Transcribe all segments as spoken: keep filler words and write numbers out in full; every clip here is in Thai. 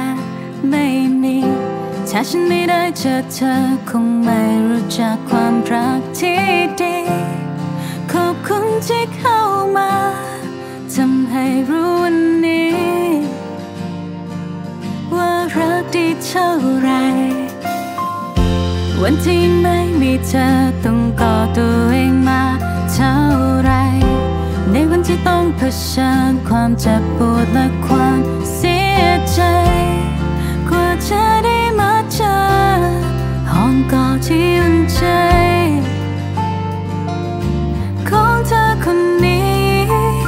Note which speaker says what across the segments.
Speaker 1: ไม่มีถ้าฉันไม่ได้เจอเธอคงไม่รู้จักความรักที่ดีขอบคุณที่เข้ามาทำให้รู้วันนี้ว่ารักดีเท่าไรวันที่ไม่มีเธอต้องก่อตัวเองมาเท่าไรในวันที่ต้องเผชิญความเจ็บปวดและความเสียใจกว่าจะได้มาเจอห้องกอดที่อุ่นใจของเธอคนนี้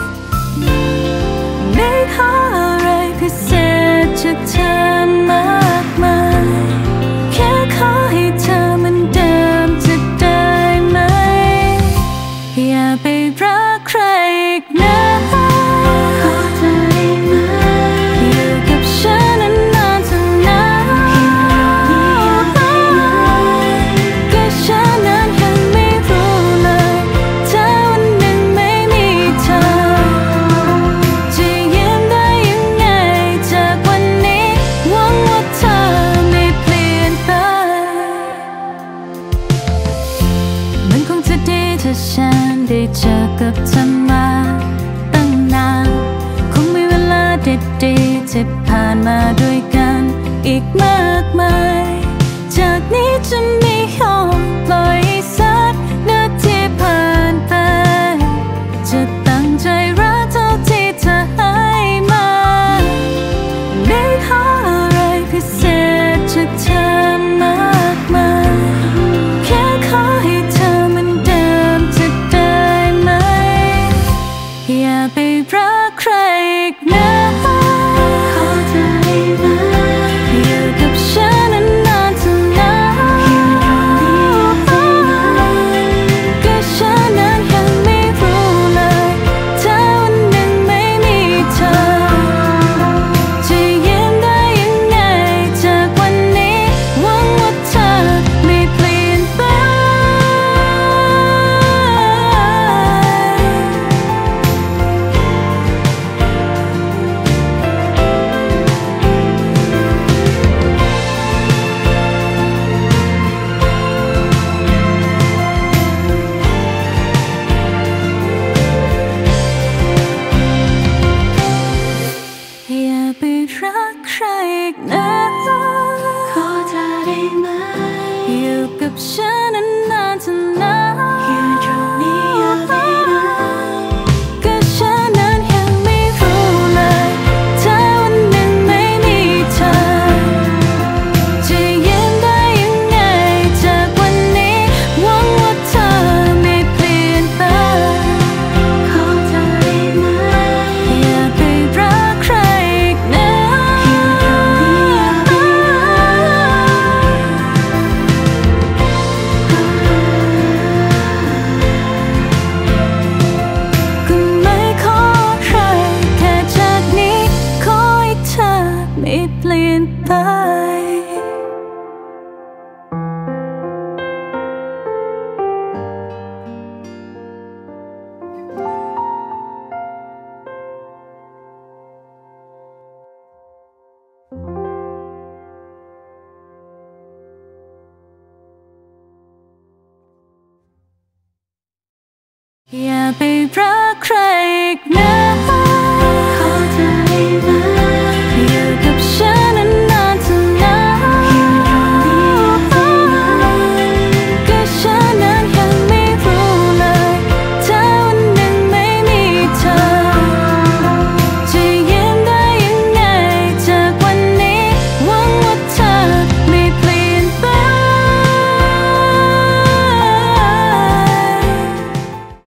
Speaker 1: ไม่ขออะไรพิเศษจากเธอมากมายแค่ขอให้เธอเหมือนเดิมจะได้ไหมอย่าไปรักใครอีกนะขอเธอได้ไหมอยู่กับฉันนานๆเท่านั้นก็ฉันนั้นยังไม่รู้เลยถ้าวันหนึ่งไม่มีเธอจะยิ้มได้ยังไงจากวันนี้หวังว่าเธอไม่เปลี่ยนไปมันคงจะดีถ้าฉันได้เจอกับเธอมาตั้งนานคงมีเวลาดีๆที่ผ่านมาด้วยกันอีกมากมายจากนี้จะไม่ยอมปล่อยสักนาทีผ่านไปจะตั้งใจรักเท่าที่เธอให้มาไม่ขออะไรพิเศษจากเธอมากมายแค่ขอให้เธอเหมือนเดิมจะได้ไหมอย่าไปรักใครอีกนะขอเธอได้ไหมอยู่กับฉันนานๆเท่านั้นก็ฉันนั้นยังไม่รู้เลยถ้าวันหนึ่งไม่มีเธอจะยิ้มได้ยังไงจากวันนี้หวังว่าเธอไม่เปลี่ยนไปอย่าไปรักใครอีกนะขอเธอได้ไหมอยู่กับฉันนานๆเท่านั้นอยู่ตรงนี้อย่าไปไหนก็ฉันนั้นยังไม่รู้เลยถ้าวันหนึ่งไม่มีเธอจะยิ้มได้ยังไงจากวันนี้หวังว่าเธอไม่เปลี่ยนไปขอเธอได้ไหมอย่าไปรักใครอีกนะอยู่ตรงนี้อย่าไปก็ไม่ขอใครแค่จากนี้ขอให้เธอไม่เปลี่ยนไป